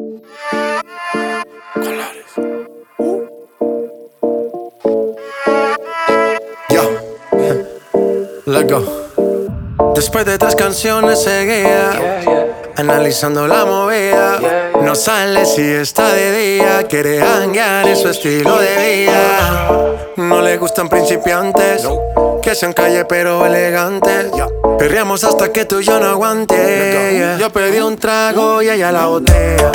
Colores. Yo. Let's go. Después de 3 canciones seguía, analizando la movida. No sale si está de día, quiere hanguear, es su estilo de vida. No le gustan principiantes, que sean calle pero elegantes. Perreamos hasta que tú y yo no aguante. Yo pedí un trago y ella la botella.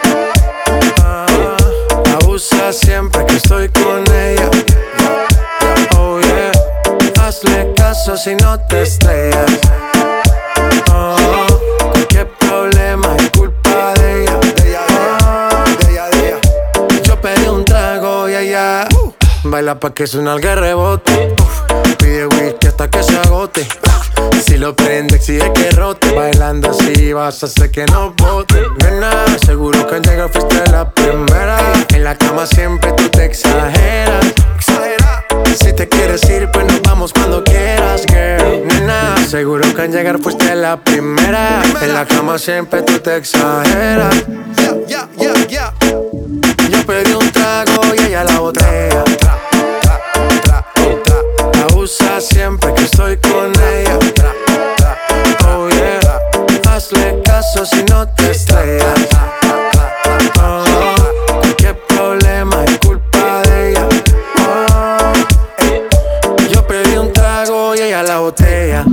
Abusa siempre que estoy con ella. Oh yeah, hazle caso si no te estrellas. Cualquier problema es culpa de ella. Yo pedí un trago y ella baila pa' que suena el rebote. Pide whisky hasta que se agote. Si lo prende exige que rote. Bailando así vas a hacer que no bote. Nena, seguro que al llegar fuiste la primera. En la cama siempre tú te exageras. Si te quieres ir pues nos vamos cuando quieras, girl. Nena, seguro que al llegar fuiste la primera. En la cama siempre tú te exageras. Yo pedí un trago y ella la botella. Abusa siempre que estoy con ella. Oh yeah, hazle caso si no te estrellas. Cualquier problema es culpa de ella. Yo pedí un trago y ella la botella.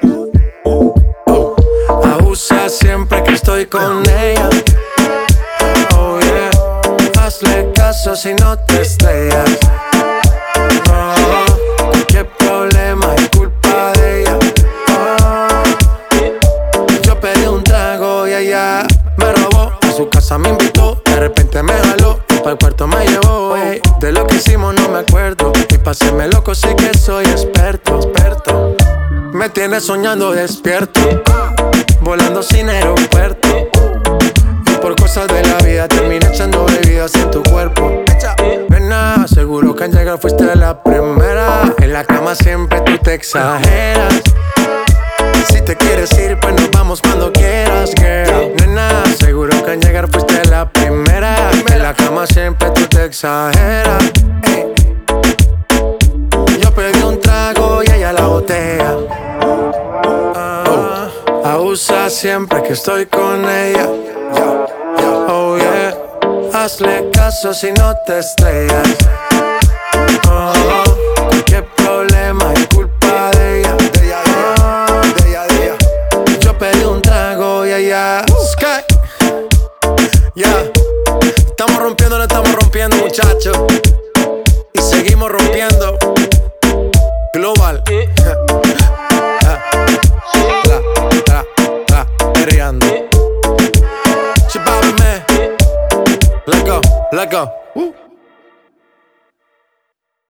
Abusa siempre que estoy con ella. Oh yeah, hazle caso si no te estrellas. Cualquier problema es culpa de ella. Yo pedí un trago y ella me robó. A su casa me invitó, de repente me jaló y pa'l cuarto me llevó. De lo que hicimos no me acuerdo, y pa' hacerme loco sé que soy experto. Me tienes soñando despierto, volando sin aeropuerto. Y por cosas de la vida terminé echando bebidas en tu cuerpo. Nena, seguro que al llegar fuiste la primera. En la cama siempre tú te exageras. Si te quieres ir pues nos vamos cuando quieras, girl. Nena, seguro que al llegar fuiste la primera. En la cama siempre tú te exageras. Yo pedí un trago y ella la botella. Abusa siempre que estoy con ella. Oh yeah, hazle caso si no te estrellas. Cualquier problema es culpa de ella. Yo pedí un trago y ella Sky. Yeah, estamos rompiendo, no estamos rompiendo, muchachos. Y seguimos rompiendo. Global. Perreando. Let's go, let's go.